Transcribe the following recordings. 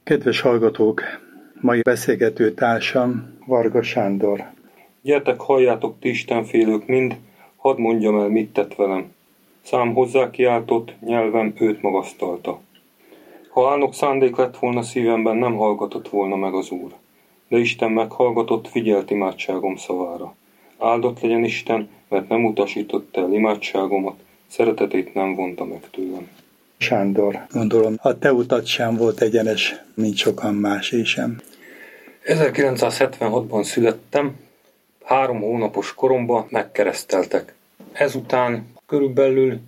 Kedves hallgatók, mai beszélgető társam Varga Sándor. Gyertek, halljátok ti istenfélők mind, hadd mondjam el, mit tett velem. Szám hozzá kiáltott, nyelvem őt magasztalta. Ha álnok szándék lett volna szívemben, nem hallgatott volna meg az Úr. De Isten meghallgatott, figyelt imádságom szavára. Áldott legyen Isten, mert nem utasított el imádságomat, szeretetét nem vonta meg tőlem. Sándor, gondolom, a te utat sem volt egyenes, mint sokan másé sem. 1976-ban születtem, 3 hónapos koromban megkereszteltek. Ezután körülbelül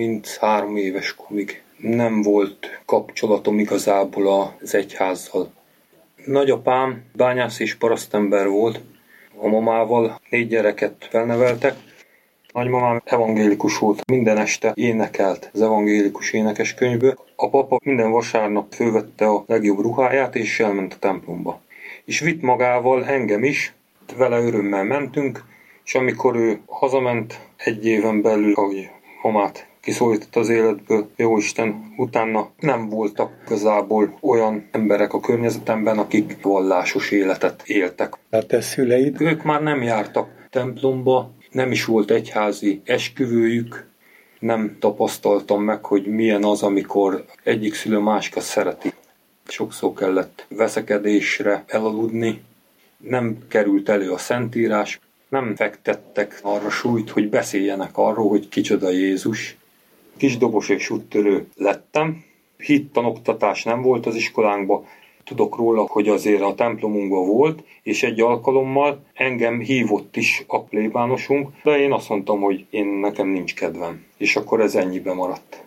33 éves korig nem volt kapcsolatom igazából az egyházzal. Nagyapám bányász és parasztember volt, a mamával 4 gyereket felneveltek. Nagymamám evangélikus volt, minden este énekelt az evangélikus énekeskönyvből. A papa minden vasárnap fölvette a legjobb ruháját és elment a templomba. És vitt magával engem is, vele örömmel mentünk, és amikor ő hazament 1 éven belül, ahogy mamát kiszólított az életből, jóisten, utána nem voltak igazából olyan emberek a környezetemben, akik vallásos életet éltek. A te szüleid? Ők már nem jártak templomba, nem is volt egyházi esküvőjük, nem tapasztaltam meg, hogy milyen az, amikor egyik szülő másikat szereti. Sokszor kellett veszekedésre elaludni, nem került elő a Szentírás, nem fektettek arra súlyt, hogy beszéljenek arról, hogy kicsoda Jézus. Kisdobos és úttörő lettem, hittanoktatás nem volt az iskolánkban, tudok róla, hogy azért a templomunkban volt, és egy alkalommal engem hívott is a plébánosunk, de én azt mondtam, hogy nekem nincs kedvem, és akkor ez ennyibe maradt.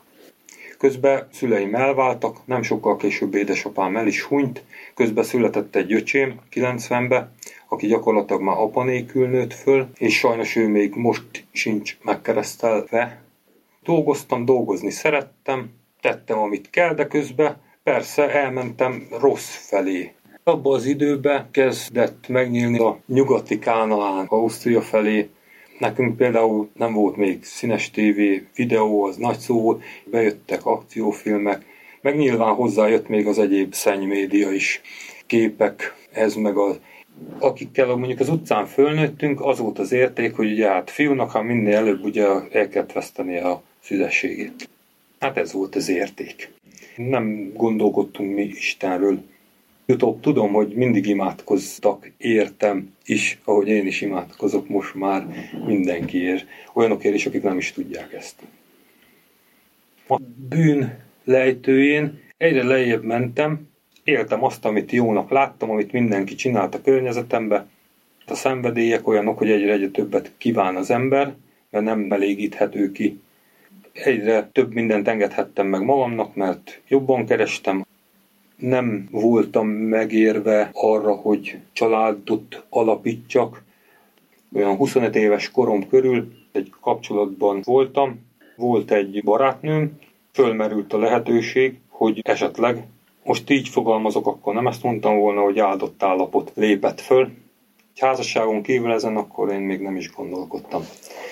Közben szüleim elváltak, nem sokkal később édesapám el is hunyt, közben született egy öcsém 90-be, aki gyakorlatilag már apa nélkül nőtt föl, és sajnos ő még most sincs megkeresztelve. Dolgozni szerettem, tettem, amit kell, de közben persze elmentem rossz felé. Abban az időben kezdett megnyílni a nyugati Kánaán, Ausztria felé. Nekünk például nem volt még színes tévé, videó, az nagy szó volt, bejöttek akciófilmek, meg nyilván hozzájött még az egyéb szennymédia is, képek, ez meg az. Akikkel mondjuk az utcán fölnőttünk, az volt az érték, hogy ugye hát fiúnak, ha minél előbb ugye el kellett veszteni a szüzességét. Hát ez volt az érték. Nem gondolkodtunk mi Istenről. Utóbb tudom, hogy mindig imádkoztak értem is, ahogy én is imádkozok most már mindenkiért. Olyanokért is, akik nem is tudják ezt. A bűn lejtőjén egyre lejjebb mentem, éltem azt, amit jónak láttam, amit mindenki csinált a környezetembe. A szenvedélyek olyanok, hogy egyre többet kíván az ember, mert nem elégíthető ki. Egyre több mindent engedhettem meg magamnak, mert jobban kerestem. Nem voltam megérve arra, hogy családot alapítsak. Olyan 25 éves korom körül egy kapcsolatban voltam. Volt egy barátnőm, fölmerült a lehetőség, hogy esetleg, most így fogalmazok, akkor nem ezt mondtam volna, hogy áldott állapot lépett föl. Egy házasságon kívül ezen akkor én még nem is gondolkodtam.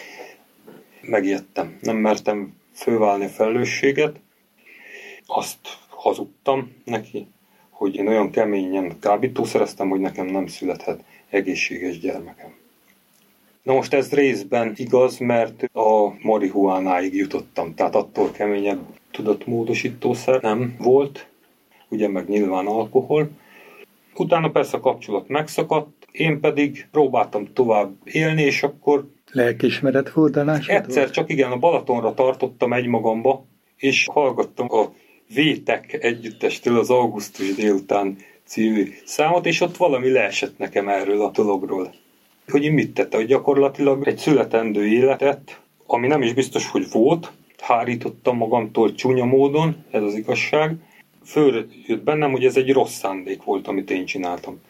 Megijedtem, nem mertem fölválni a felelősséget. Azt hazudtam neki, hogy én olyan keményen kábítószereztem, hogy nekem nem születhet egészséges gyermekem. Na most ez részben igaz, mert a marihuánáig jutottam, tehát attól keményebb tudatmódosítószer nem volt, ugye meg nyilván alkohol. Utána persze a kapcsolat megszakadt, én pedig próbáltam tovább élni, és akkor lelkiismeret fordulás? Egyszer csak igen, a Balatonra tartottam egymagamba, és hallgattam a Vétek együttestől az Augusztus délután című számot, és ott valami leesett nekem erről a dologról. Hogy én mit tette, hogy gyakorlatilag egy születendő életet, ami nem is biztos, hogy volt, hárítottam magamtól csúnya módon, ez az igazság. Följött bennem, hogy ez egy rossz szándék volt, amit én csináltam.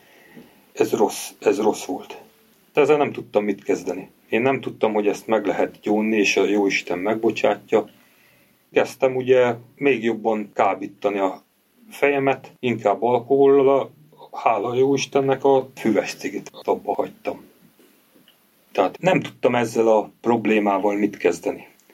Ez rossz volt. De ezzel nem tudtam mit kezdeni. Én nem tudtam, hogy ezt meg lehet gyónni, és a Jóisten megbocsátja. Kezdtem ugye még jobban kábítani a fejemet, inkább alkohollal, hála Jóistennek a füves cigit abba hagytam. Tehát nem tudtam ezzel a problémával mit kezdeni.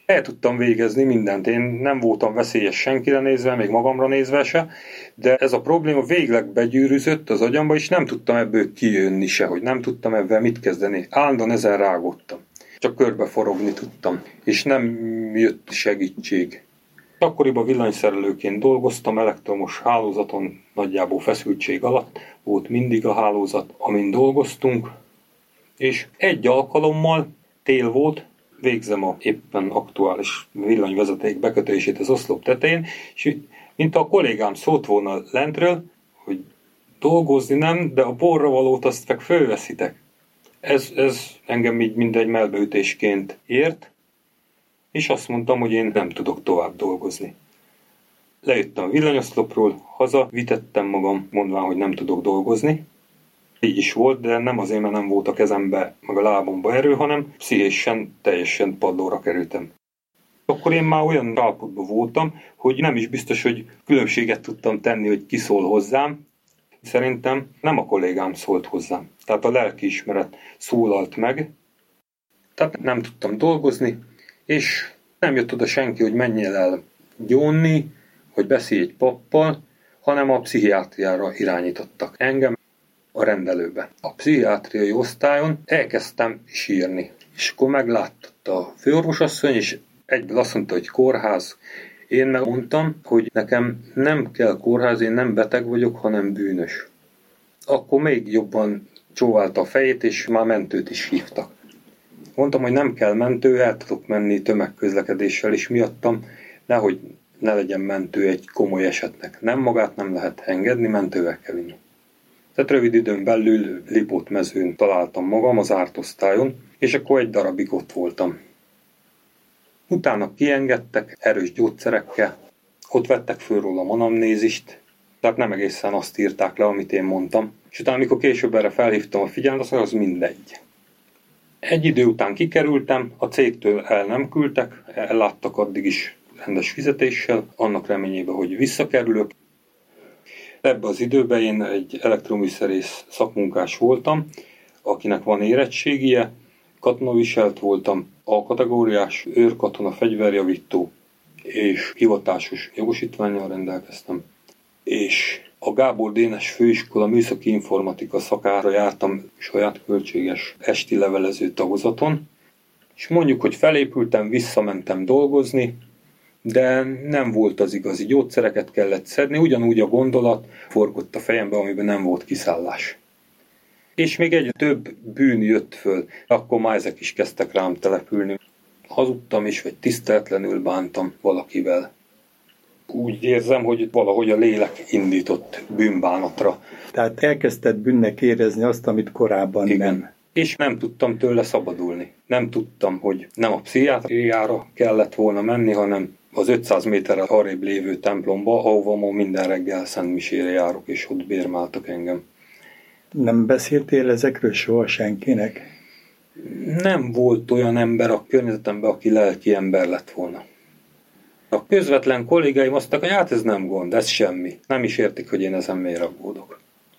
El tudtam végezni mindent. Én nem voltam veszélyes senkire nézve, még magamra nézve se, de ez a probléma végleg begyűrűzött az agyamba, és nem tudtam ebből kijönni se, hogy nem tudtam ebben mit kezdeni. Állandóan ezen rágottam. Csak körbeforogni tudtam, és nem jött segítség. Akkoriban villanyszerelőként dolgoztam, elektromos hálózaton, nagyjából feszültség alatt volt mindig a hálózat, amin dolgoztunk, és egy alkalommal, tél volt, végzem a éppen aktuális villanyvezeték bekötését az oszlop tetején, és mint a kollégám szólt volna lentről, hogy dolgozni nem, de a borra valót azt meg fölveszitek. Ez engem így mindegy melbeütésként ért, és azt mondtam, hogy én nem tudok tovább dolgozni. Lejöttem a villanyoszlopról, haza vitettem magam, mondván, hogy nem tudok dolgozni. Így is volt, de nem azért, mert nem volt a kezembe, meg a lábomba erő, hanem pszichésen teljesen padlóra kerültem. Akkor én már olyan állapotban voltam, hogy nem is biztos, hogy különbséget tudtam tenni, hogy ki szól hozzám. Szerintem nem a kollégám szólt hozzám. Tehát a lelkiismeret szólalt meg. Tehát nem tudtam dolgozni, és nem jött oda senki, hogy menjél el gyónni, hogy beszélj egy pappal, hanem a pszichiátriára irányítottak engem a rendelőbe. A pszichiátriai osztályon elkezdtem sírni, és akkor meglátta a főorvosasszony, és egyből azt mondta, hogy kórház. Én megmondtam, hogy nekem nem kell kórház, én nem beteg vagyok, hanem bűnös. Akkor még jobban csóválta a fejét, és már mentőt is hívtak. Mondtam, hogy nem kell mentő, el tudok menni tömegközlekedéssel is miattam, nehogy ne legyen mentő egy komoly esetnek. Nem magát nem lehet engedni, mentővel kell vinni. Tehát rövid időn belül Lipót mezőn találtam magam az árt osztályon, és akkor egy darabig ott voltam. Utána kiengedtek erős gyógyszerekkel, ott vettek föl rólam anamnézist, tehát nem egészen azt írták le, amit én mondtam. És utána, amikor később erre felhívtam a figyelmet, az mindegy. Egy idő után kikerültem, a cégtől el nem küldtek, elláttak addig is rendes fizetéssel, annak reményében, hogy visszakerülök. Ebben az időben én egy elektroműszerész szakmunkás voltam, akinek van érettségie, katonaviselt voltam, A-kategóriás, őrkatona, fegyverjavító és hivatásos jogosítvánnyal rendelkeztem. És a Gábor Dénes főiskola műszaki informatika szakára jártam saját költséges esti levelező tagozaton, és mondjuk, hogy felépültem, visszamentem dolgozni, de nem volt az igazi, gyógyszereket kellett szedni, ugyanúgy a gondolat forgott a fejembe, amiben nem volt kiszállás. És még egy több bűn jött föl, akkor már ezek is kezdtek rám települni. Hazudtam is, vagy tiszteletlenül bántam valakivel. Úgy érzem, hogy valahogy a lélek indított bűnbánatra. Tehát elkezdted bűnnek érezni azt, amit korábban igen. nem. És nem tudtam tőle szabadulni. Nem tudtam, hogy nem a pszichiátriára kellett volna menni, hanem az 500 méterrel arrébb lévő templomba, ahova ma minden reggel szentmisére járok, és ott bérmáltak engem. Nem beszéltél ezekről soha senkinek? Nem volt olyan ember a környezetemben, aki lelki ember lett volna. A közvetlen kollégáim azt mondták, hogy hát ez nem gond, ez semmi. Nem is értik, hogy én ezen miért aggódok.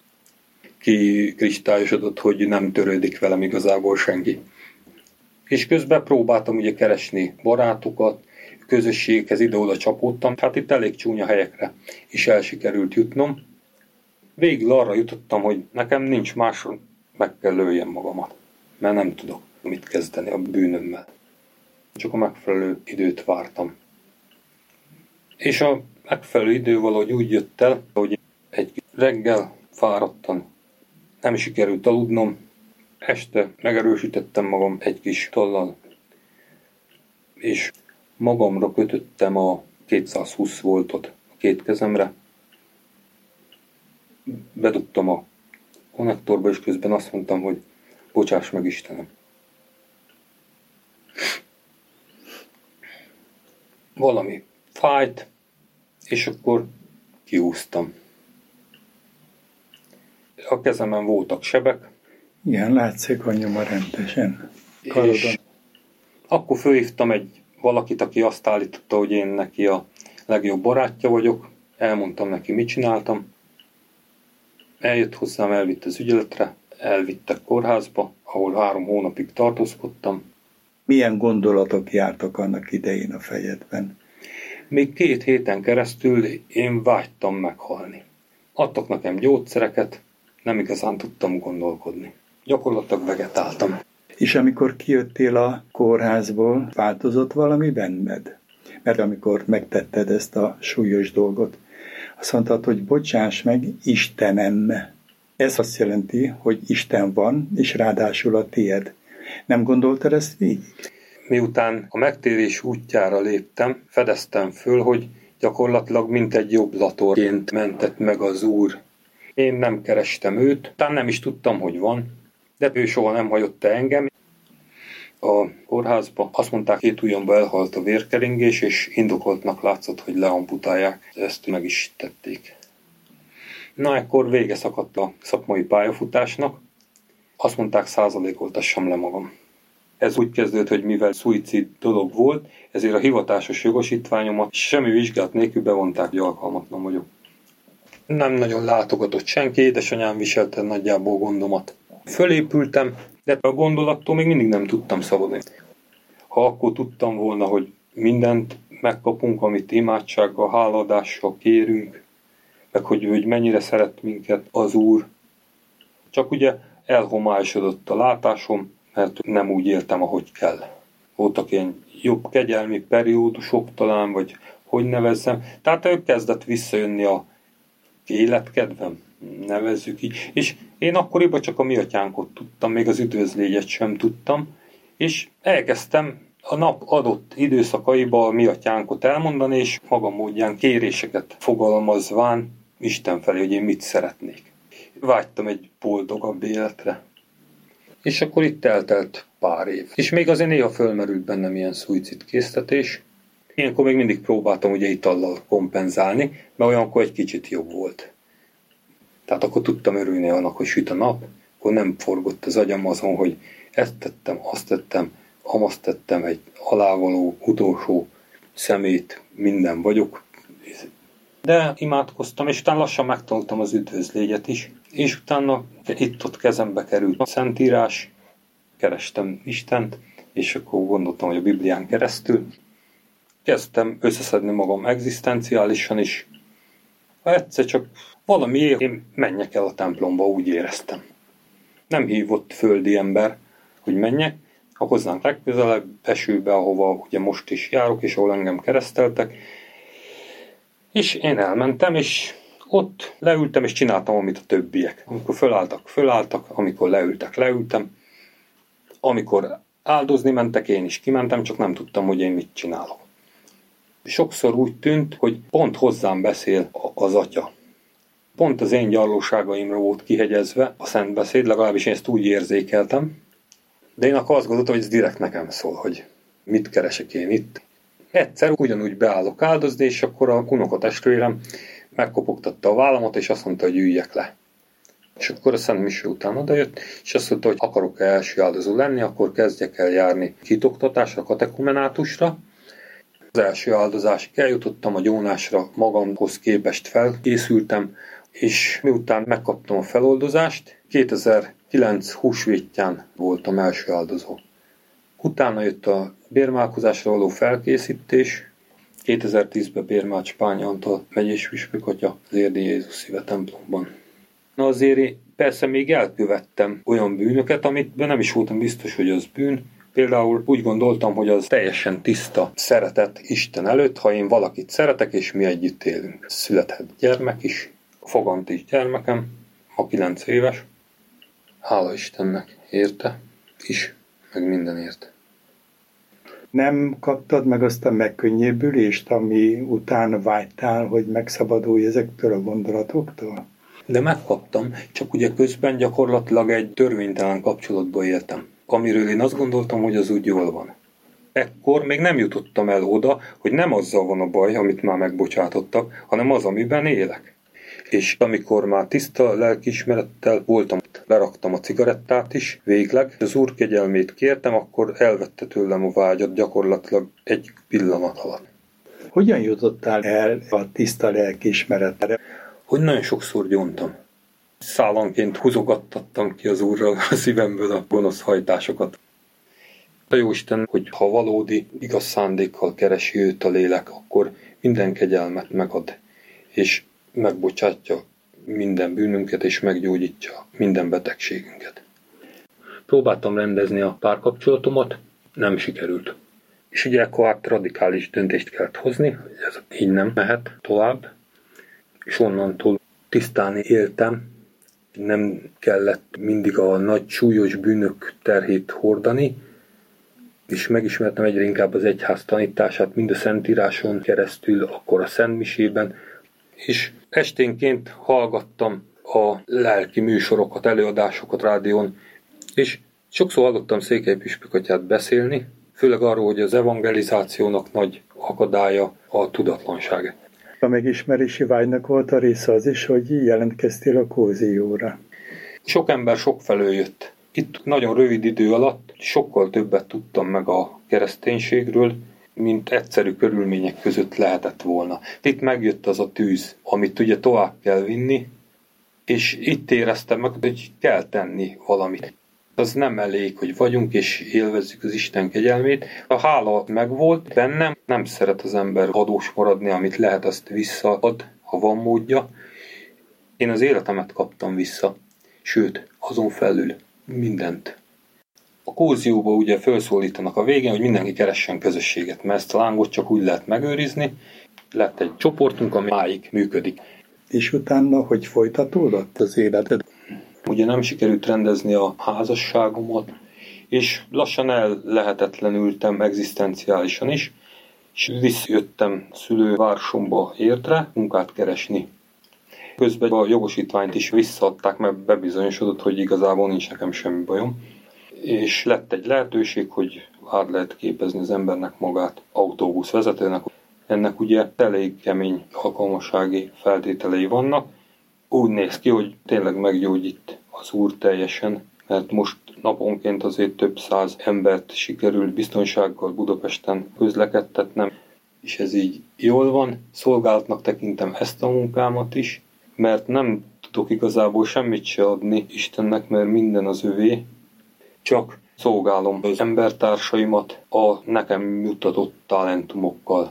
Ki kristályosodott, hogy nem törődik velem igazából senki. És közben próbáltam ugye keresni barátokat, közösségekhez ide-oda csapódtam, hát itt elég csúnya helyekre is el sikerült jutnom. Végül arra jutottam, hogy nekem nincs máson, meg kell lőjem magamat, mert nem tudok mit kezdeni a bűnömmel. Csak a megfelelő időt vártam. És a megfelelő idő valahogy úgy jött el, hogy egy reggel fáradtan nem sikerült aludnom, este megerősítettem magam egy kis tollal, és magamra kötöttem a 220 voltot a két kezemre, bedugtam a konnektorba, és közben azt mondtam, hogy bocsáss meg Istenem. Valami fájt, és akkor kihúztam. A kezemen voltak sebek. Igen, látszik a nyoma rendesen. És akkor fölhívtam egy valakit, aki azt állította, hogy én neki a legjobb barátja vagyok. Elmondtam neki, mit csináltam. Eljött hozzám, elvitt az ügyeletre, elvittek kórházba, ahol 3 hónapig tartózkodtam. Milyen gondolatok jártak annak idején a fejedben? Még 2 héten keresztül én vágytam meghalni. Adtak nekem gyógyszereket, nem igazán tudtam gondolkodni. Gyakorlatilag vegetáltam. És amikor kijöttél a kórházból, változott valami benned? Mert amikor megtetted ezt a súlyos dolgot, azt mondtad, hogy bocsáss meg, Istenem. Ez azt jelenti, hogy Isten van, és ráadásul a tied. Nem gondoltad ezt végig? Miután a megtérés útjára léptem, fedeztem föl, hogy gyakorlatilag mint egy jobblatorként mentett meg az Úr. Én nem kerestem őt, talán nem is tudtam, hogy van, de ő soha nem hagyott engem. A kórházba azt mondták, 2 ujjamba elhalt a vérkeringés, és indokoltnak látszott, hogy leamputálják. Ezt meg is tették. Na, ekkor vége szakadt a szakmai pályafutásnak. Azt mondták, százalékoltassam le magam. Ez úgy kezdődött, hogy mivel szuicid dolog volt, ezért a hivatásos jogosítványomat semmi vizsgálat nélkül bevonták, hogy alkalmatlan vagyok. Nem nagyon látogatott senki, édesanyám viselte nagyjából gondomat. Fölépültem, de a gondolattól még mindig nem tudtam szabadulni. Ha akkor tudtam volna, hogy mindent megkapunk, amit imádsággal, hálaadással kérünk, meg hogy mennyire szeret minket az Úr. Csak ugye elhomályosodott a látásom, mert nem úgy éltem, ahogy kell. Voltak ilyen jobb kegyelmi periódusok talán, vagy hogy nevezzem. Tehát ő kezdett visszajönni a életkedvem, nevezzük így. És én akkoriban csak a mi atyánkot tudtam, még az üdvözlégyet sem tudtam, és elkezdtem a nap adott időszakaiba a mi atyánkot elmondani, és maga módján kéréseket fogalmazván Isten felé, hogy én mit szeretnék. Vágytam egy boldogabb életre. És akkor itt eltelt pár év. És még azért néha fölmerült bennem ilyen szuicidkésztetés. Ilyenkor még mindig próbáltam ugye itallal kompenzálni, mert olyankor egy kicsit jobb volt. Tehát akkor tudtam örülni annak, hogy süt a nap, akkor nem forgott az agyam azon, hogy ezt tettem, azt tettem, amazt tettem, egy alávaló, utolsó szemét, minden vagyok. De imádkoztam, és utána lassan megtanultam az üdvözlégyet is. És utána itt-ott kezembe került a Szentírás, kerestem Istent, és akkor gondoltam, hogy a Biblián keresztül kezdtem összeszedni magam egzisztenciálisan is. Egyszer csak valamiért én menjek el a templomba, úgy éreztem. Nem hívott földi ember, hogy menjek, a hozzánk legközelebb esőbe, ahova ugye most is járok, és ahol engem kereszteltek. És én elmentem, és ott leültem, és csináltam, amit a többiek. Amikor fölálltak, amikor leültem. Amikor áldozni mentek, én is kimentem, csak nem tudtam, hogy én mit csinálok. Sokszor úgy tűnt, hogy pont hozzám beszél az Atya. Pont az én gyarlóságaimra volt kihegyezve a szentbeszéd, legalábbis én ezt úgy érzékeltem. De én akkor azt gondoltam, hogy ez direkt nekem szól, hogy mit keresek én itt. Egyszer ugyanúgy beállok áldozni, és akkor a unokatestvérem megkopogtatta a vállamat, és azt mondta, hogy üljek le. És akkor a Szent Mise után odajött, és azt mondta, hogy akarok-e első áldozó lenni, akkor kezdjek el járni hitoktatásra, katekumenátusra. Az első áldozásig eljutottam, a gyónásra magamhoz képest felkészültem, és miután megkaptam a feloldozást, 2009 húsvétján voltam első áldozó. Utána jött a bérmálkozásra való felkészítés, 2010-ben Bérmács Pályi Antal megyés püspökatya az Érdi Jézus Szíve templomban. Na azért én persze még elkövettem olyan bűnöket, amitben nem is voltam biztos, hogy az bűn. Például úgy gondoltam, hogy az teljesen tiszta szeretet Isten előtt, ha én valakit szeretek, és mi együtt élünk. Születhet gyermek is, fogant is gyermekem, ma 9 éves. Hála Istennek érte is, meg mindenért. Nem kaptad meg azt a megkönnyebbülést, ami után vágytál, hogy megszabadulj ezektől a gondolatoktól? De megkaptam, csak ugye közben gyakorlatilag egy törvénytelen kapcsolatban éltem, amiről én azt gondoltam, hogy az úgy jól van. Ekkor még nem jutottam el oda, hogy nem azzal van a baj, amit már megbocsátottak, hanem az, amiben élek. És amikor már tiszta lelkiismerettel voltam, leraktam a cigarettát is, végleg, az Úr kegyelmét kértem, akkor elvette tőlem a vágyat gyakorlatilag egy pillanat alatt. Hogyan jutottál el a tiszta lelkiismeretre? Hogy nagyon sokszor gyóntam. Szállanként húzogattattam ki az Úrral a szívemből a gonosz hajtásokat. A Jóisten, hogy ha valódi, igaz szándékkal keresi őt a lélek, akkor minden kegyelmet megad, és megbocsátja minden bűnünket, és meggyógyítja minden betegségünket. Próbáltam rendezni a párkapcsolatomat, nem sikerült. És ugye akkor radikális döntést kellett hozni, hogy ez így nem mehet tovább, és onnantól tisztán éltem, nem kellett mindig a nagy súlyos bűnök terhét hordani, és megismertem egyre inkább az egyház tanítását, mind a Szentíráson keresztül, akkor a Szentmisében, és esténként hallgattam a lelki műsorokat, előadásokat rádión, és sokszor hallottam Székely Püspök atyát beszélni, főleg arról, hogy az evangelizációnak nagy akadálya a tudatlanság. A megismerési vágynak volt a része az is, hogy jelentkeztél a Kózióra. Sok ember sokfelől jött. Itt nagyon rövid idő alatt sokkal többet tudtam meg a kereszténységről, mint egyszerű körülmények között lehetett volna. Itt megjött az a tűz, amit ugye tovább kell vinni, és itt éreztem meg, hogy kell tenni valamit. Az nem elég, hogy vagyunk és élvezzük az Isten kegyelmét. A hála megvolt bennem, nem szeret az ember adós maradni, amit lehet, azt visszaad, ha van módja. Én az életemet kaptam vissza, sőt, azon felül mindent. A Kózióba ugye felszólítanak a végén, hogy mindenki keressen közösséget, mert ezt a lángot csak úgy lehet megőrizni. Lett egy csoportunk, ami máig működik. És utána, hogy folytatódott az életed? Ugye nem sikerült rendezni a házasságomat, és lassan ellehetetlenültem egzisztenciálisan is, és visszajöttem szülővárosomba Érdre munkát keresni. Közben a jogosítványt is visszaadták, mert bebizonyosodott, hogy igazából nincs nekem semmi bajom. És lett egy lehetőség, hogy át lehet képezni az embernek magát autóbuszvezetőnek. Ennek ugye elég kemény alkalmassági feltételei vannak. Úgy néz ki, hogy tényleg meggyógyít az Úr teljesen, mert most naponként azért több száz embert sikerült biztonsággal Budapesten közlekedtetnem, és ez így jól van. Szolgálatnak tekintem ezt a munkámat is, mert nem tudok igazából semmit se adni Istennek, mert minden az övé, csak szolgálom az embertársaimat a nekem juttatott talentumokkal.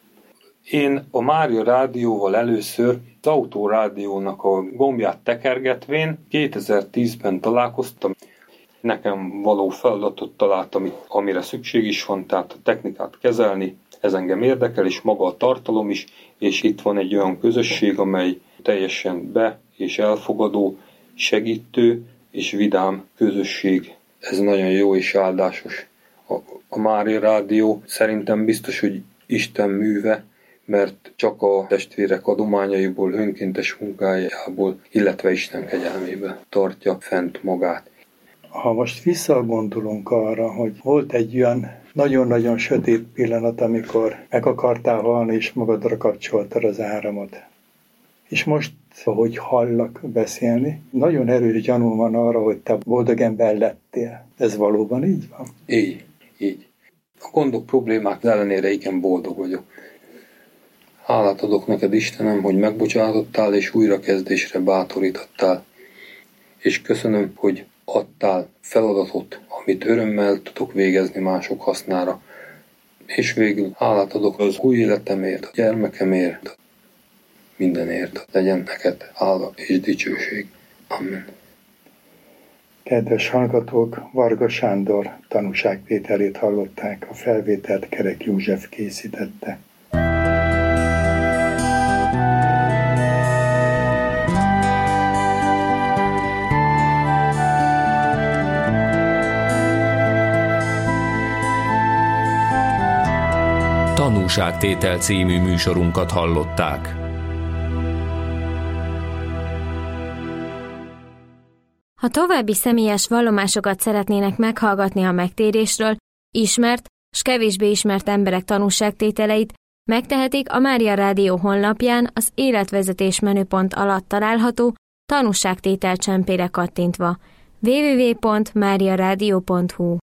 Én a Mária Rádióval először az Autorádiónak a gombját tekergetvén 2010-ben találkoztam. Nekem való feladatot találtam, amire szükség is van, tehát a technikát kezelni, ez engem érdekel, és maga a tartalom is, és itt van egy olyan közösség, amely teljesen és elfogadó, segítő és vidám közösség. Ez nagyon jó és áldásos. A Mária Rádió szerintem biztos, hogy Isten műve, mert csak a testvérek adományaiból, önkéntes munkájából, illetve Isten kegyelméből tartja fent magát. Ha most visszagondolunk arra, hogy volt egy olyan nagyon-nagyon sötét pillanat, amikor meg akartál halni, és magadra kapcsoltad az áramot. És most, ahogy hallak beszélni, nagyon erős gyanú van arra, hogy te boldog ember lettél. Ez valóban így van? Így. A gondok, problémák ellenére igen boldog vagyok. Hálát adok neked, Istenem, hogy megbocsátottál és újrakezdésre bátorítottál. És köszönöm, hogy adtál feladatot, amit örömmel tudok végezni mások hasznára. És végül hálát adok az új életemért, a gyermekemért, mindenért. Legyen neked hála és dicsőség. Amen. Kedves hallgatók, Varga Sándor tanúságtételét hallották, a felvételt Kerek József készítette. Tanúságtétel című műsorunkat hallották. Ha további személyes vallomásokat szeretnének meghallgatni a megtérésről, ismert s kevésbé ismert emberek tanúságtételeit, megtehetik a Mária Rádió honlapján az életvezetés menüpont alatt található tanúságtétel csempére kattintva. www.mariaradio.hu